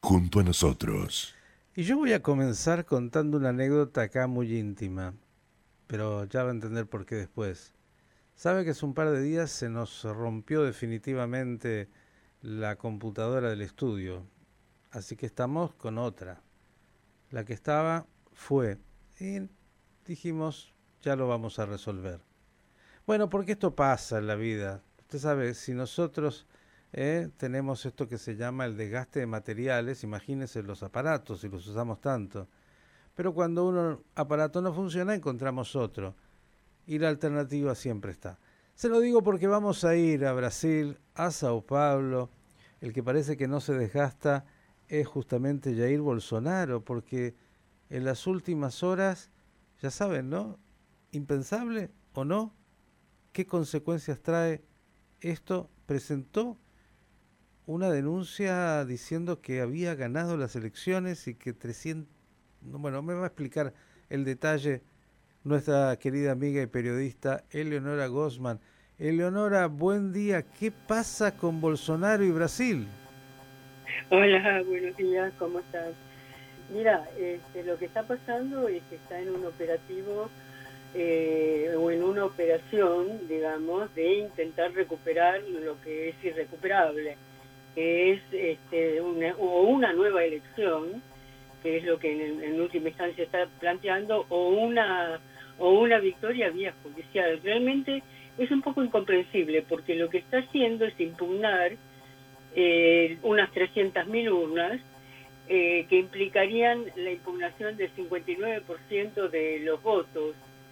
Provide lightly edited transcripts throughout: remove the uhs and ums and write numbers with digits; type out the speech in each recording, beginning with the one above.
junto a nosotros. Y yo voy a comenzar contando una anécdota acá muy íntima, pero ya va a entender por qué después. Sabe que hace un par de días se nos rompió definitivamente la computadora del estudio, así que estamos con otra. La que estaba fue y dijimos, ya lo vamos a resolver. Bueno, porque esto pasa en la vida. Usted sabe, si nosotros tenemos esto que se llama el desgaste de materiales, imagínese los aparatos si los usamos tanto. Pero cuando un aparato no funciona, encontramos otro. Y la alternativa siempre está. Se lo digo porque vamos a ir a Brasil, a Sao Paulo. El que parece que no se desgasta es justamente Jair Bolsonaro, porque en las últimas horas, ya saben, ¿no? Impensable o no, qué consecuencias trae esto. Presentó una denuncia diciendo que había ganado las elecciones y que 300... Bueno, me va a explicar el detalle nuestra querida amiga y periodista Eleonora Gosman. Eleonora, buen día. ¿Qué pasa con Bolsonaro y Brasil? Hola, buenos días, ¿cómo estás? Mira, lo que está pasando es que está en un operativo o en una operación, digamos, de intentar recuperar lo que es irrecuperable, que es una nueva elección, que es lo que en última instancia está planteando, o una victoria vía judicial. Realmente es un poco incomprensible, porque lo que está haciendo es impugnar unas 300.000 urnas que implicarían la impugnación del 59% de los votos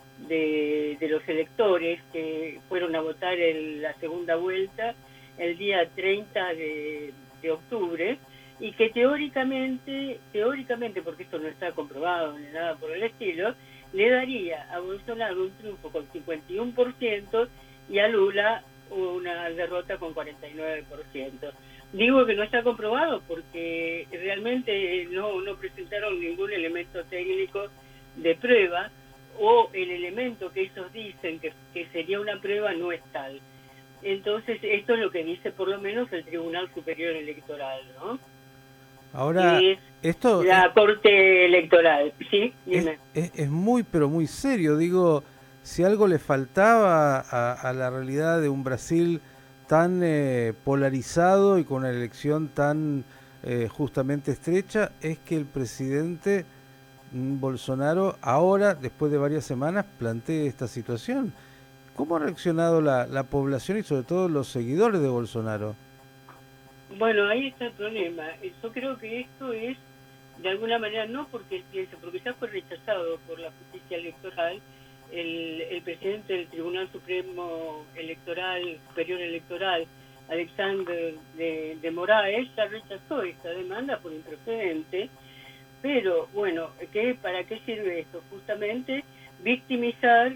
de los electores que fueron a votar en la segunda vuelta el día 30 de octubre, y que teóricamente, porque esto no está comprobado ni nada por el estilo, le daría a Bolsonaro un triunfo con 51% y a Lula una derrota con 49%. Digo que no está comprobado porque realmente no presentaron ningún elemento técnico de prueba, o el elemento que ellos dicen que sería una prueba no es tal. Entonces esto es lo que dice por lo menos el Tribunal Superior Electoral, ¿no? Ahora, Que es esto la Corte Electoral, ¿sí? Dime. es muy, pero muy serio. Digo, si algo le faltaba a la realidad de un Brasil tan polarizado y con una elección tan justamente estrecha, es que el presidente Bolsonaro ahora, después de varias semanas, plantee esta situación. ¿Cómo ha reaccionado la población y sobre todo los seguidores de Bolsonaro? Bueno, ahí está el problema. Yo creo que esto es, de alguna manera, no porque él piense, porque ya fue rechazado por la justicia electoral. El presidente del Tribunal Supremo Electoral, Superior Electoral, Alexander de Moraes, ya rechazó esta demanda por improcedente. Pero, bueno, ¿para qué sirve esto? Justamente victimizar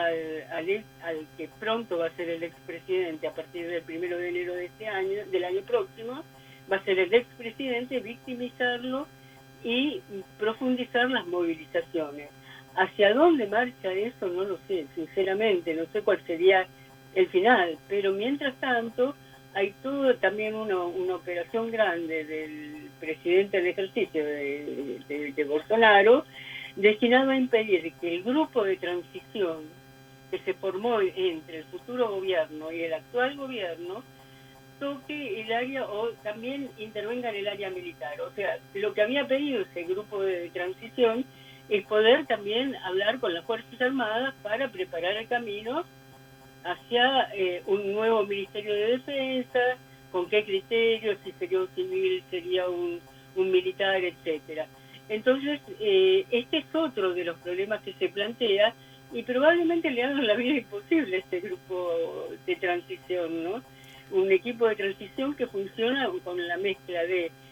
al que pronto va a ser el expresidente a partir del 1 de enero de este año, del año próximo, va a ser el expresidente, victimizarlo y profundizar las movilizaciones. ¿Hacia dónde marcha eso? No lo sé, sinceramente, no sé cuál sería el final, pero mientras tanto hay todo también una operación grande del presidente en ejercicio de Bolsonaro, destinado a impedir que el grupo de transición que se formó entre el futuro gobierno y el actual gobierno toque el área o también intervenga en el área militar. O sea, lo que había pedido ese grupo de transición es poder también hablar con las Fuerzas Armadas para preparar el camino hacia un nuevo Ministerio de Defensa, con qué criterios, si sería un civil, sería un militar, etcétera. Entonces, este es otro de los problemas que se plantea, y probablemente le hagan la vida imposible a este grupo de transición, ¿no? Un equipo de transición que funciona con la mezcla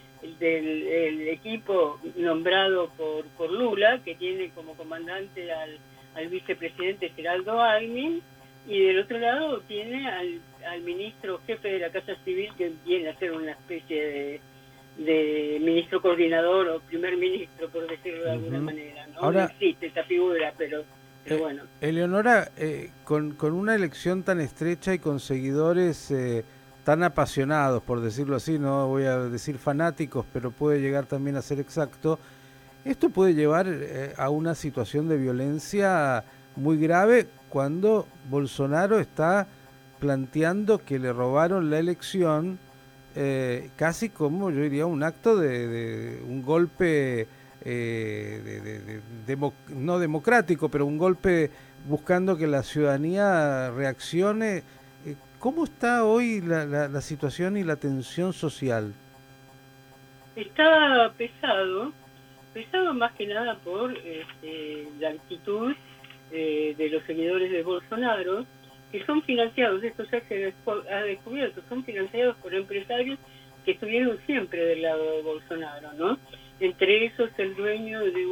del equipo nombrado por Lula, que tiene como comandante al vicepresidente Geraldo Alckmin, y del otro lado tiene al ministro jefe de la Casa Civil, que viene a ser una especie de ministro coordinador o primer ministro, por decirlo de alguna manera, ¿no? Ahora, no existe esa figura, pero bueno. Eleonora, con una elección tan estrecha y con seguidores tan apasionados, por decirlo así, no voy a decir fanáticos, pero puede llegar también a ser exacto, esto puede llevar a una situación de violencia muy grave cuando Bolsonaro está planteando que le robaron la elección, casi como yo diría un acto de un golpe no democrático, pero un golpe buscando que la ciudadanía reaccione. ¿Cómo está hoy la situación y la tensión social? Está pesado más que nada por la actitud de los seguidores de Bolsonaro, que son financiados, esto ya se ha descubierto, son financiados por empresarios que estuvieron siempre del lado de Bolsonaro, ¿no? Entre esos el dueño de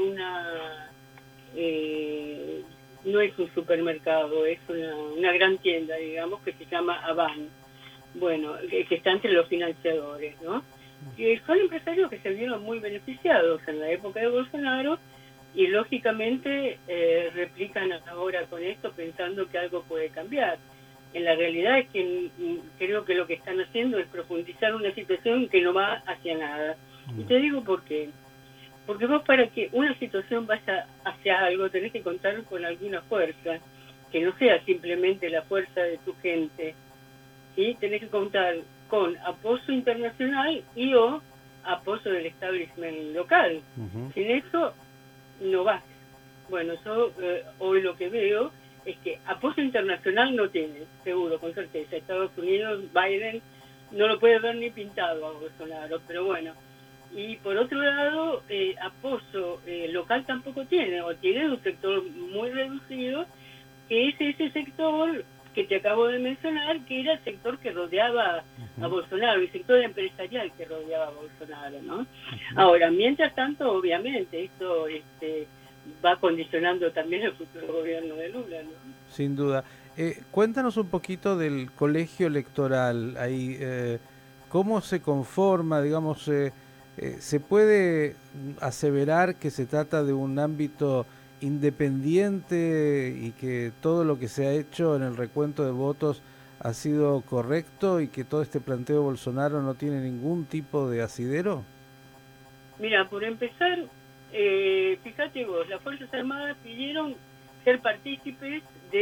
no es un supermercado, es una gran tienda, digamos, que se llama Avan, bueno, que está entre los financiadores, ¿no? Que son empresarios que se vieron muy beneficiados en la época de Bolsonaro y lógicamente replican ahora con esto pensando que algo puede cambiar. En la realidad es que creo que lo que están haciendo es profundizar una situación que no va hacia nada. Y te digo por qué. Porque vos, para que una situación vaya hacia algo, tenés que contar con alguna fuerza, que no sea simplemente la fuerza de tu gente, ¿sí? Tenés que contar con apoyo internacional y o apoyo del establishment local. Sin eso, no va. Bueno, yo hoy lo que veo es que apoyo internacional no tiene, seguro, con certeza. Estados Unidos, Biden, no lo puede ver ni pintado a Bolsonaro, pero bueno. Y por otro lado, apoyo local tampoco tiene, o tiene un sector muy reducido, que es ese sector que te acabo de mencionar, que era el sector que rodeaba a Bolsonaro, el sector empresarial que rodeaba a Bolsonaro, ¿no? Ahora, mientras tanto, obviamente, esto va condicionando también el futuro gobierno de Lula, ¿no? Sin duda. Cuéntanos un poquito del colegio electoral, ahí, ¿cómo se conforma, digamos, se puede aseverar que se trata de un ámbito independiente y que todo lo que se ha hecho en el recuento de votos ha sido correcto y que todo este planteo de Bolsonaro no tiene ningún tipo de asidero? Mira, por empezar, fíjate vos, las Fuerzas Armadas pidieron ser partícipes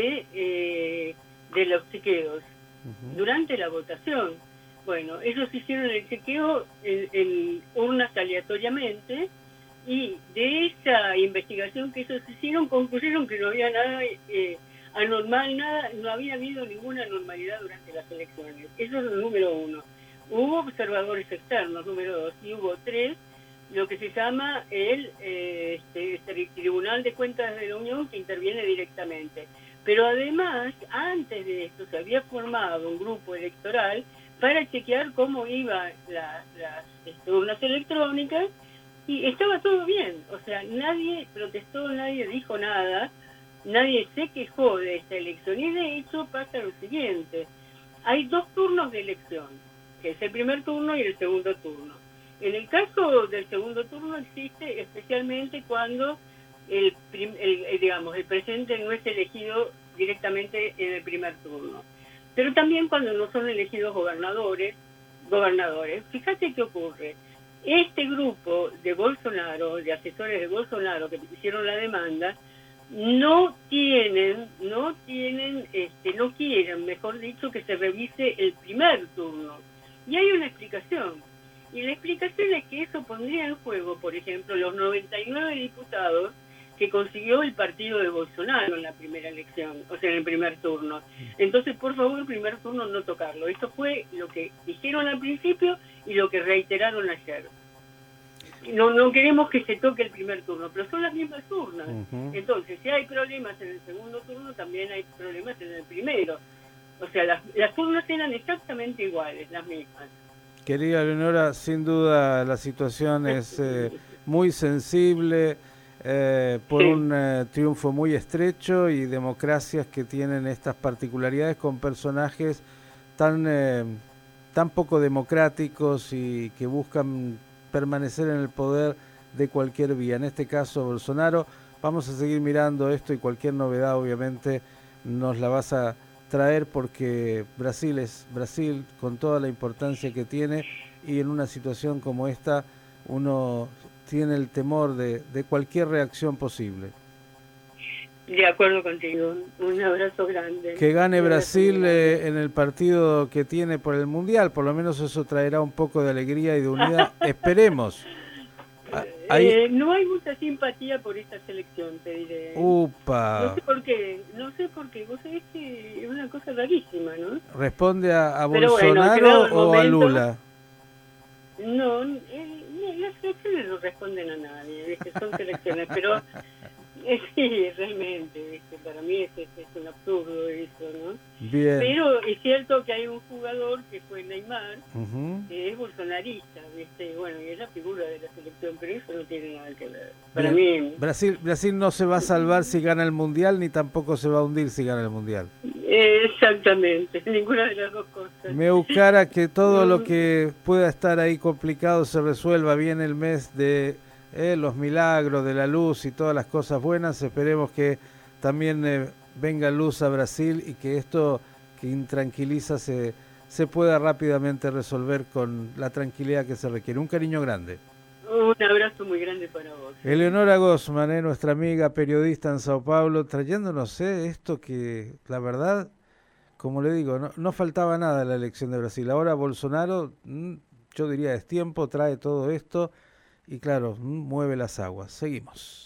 de los chequeos durante la votación. Bueno, ellos hicieron el chequeo en urnas aleatoriamente y de esa investigación que ellos hicieron concluyeron que no había nada anormal, no había habido ninguna anormalidad durante las elecciones. Eso es el número uno. Hubo observadores externos, número dos, y hubo tres, lo que se llama el Tribunal de Cuentas de la Unión, que interviene directamente. Pero además, antes de esto, se había formado un grupo electoral para chequear cómo iban las urnas electrónicas y estaba todo bien. O sea, nadie protestó, nadie dijo nada, nadie se quejó de esta elección. Y de hecho pasa lo siguiente. Hay dos turnos de elección, que es el primer turno y el segundo turno. En el caso del segundo turno existe especialmente cuando el presidente no es elegido directamente en el primer turno. Pero también cuando no son elegidos gobernadores. Fíjate qué ocurre. Este grupo de Bolsonaro, de asesores de Bolsonaro que hicieron la demanda, no quieren, mejor dicho, que se revise el primer turno. Y hay una explicación. Y la explicación es que eso pondría en juego, por ejemplo, los 99 diputados que consiguió el partido de Bolsonaro en la primera elección, o sea, en el primer turno. Entonces, por favor, el primer turno no tocarlo. Esto fue lo que dijeron al principio y lo que reiteraron ayer. No queremos que se toque el primer turno, pero son las mismas urnas. Entonces, si hay problemas en el segundo turno, también hay problemas en el primero. O sea, las urnas eran exactamente iguales, las mismas. Querida Leonora, sin duda la situación es muy sensible por un triunfo muy estrecho y democracias que tienen estas particularidades con personajes tan poco democráticos y que buscan permanecer en el poder de cualquier vía. En este caso, Bolsonaro. Vamos a seguir mirando esto y cualquier novedad, obviamente, nos la vas a traer porque Brasil es Brasil con toda la importancia que tiene y en una situación como esta uno tiene el temor de cualquier reacción posible. De acuerdo contigo, un abrazo grande. Que gane Brasil en el partido que tiene por el Mundial, por lo menos eso traerá un poco de alegría y de unidad, esperemos. No hay mucha simpatía por esta selección, te diré. Upa. No sé por qué, vos sabés que es una cosa rarísima, ¿no? ¿Responde a Bolsonaro o a Lula? No, las selecciones no responden a nadie, ¿viste? Son selecciones, pero sí, realmente, ¿viste? Para mí es un absurdo eso, ¿no? Bien. Pero es cierto que hay un jugador que fue Neymar, que es bolsonarista, ¿viste? Bueno, y es la figura de la selección, pero eso no tiene nada que ver. Para mí... Brasil no se va a salvar si gana el Mundial, ni tampoco se va a hundir si gana el Mundial. Exactamente, ninguna de las dos cosas. Me buscara que todo lo que pueda estar ahí complicado se resuelva bien el mes de los milagros, de la luz y todas las cosas buenas. Esperemos que también venga luz a Brasil y que esto que intranquiliza se pueda rápidamente resolver con la tranquilidad que se requiere. Un cariño grande. Un abrazo muy grande para vos. Eleonora Gosman, nuestra amiga periodista en Sao Paulo, trayéndonos esto que, la verdad, como le digo, no faltaba nada en la elección de Brasil. Ahora Bolsonaro, yo diría, es tiempo, trae todo esto y claro, mueve las aguas. Seguimos.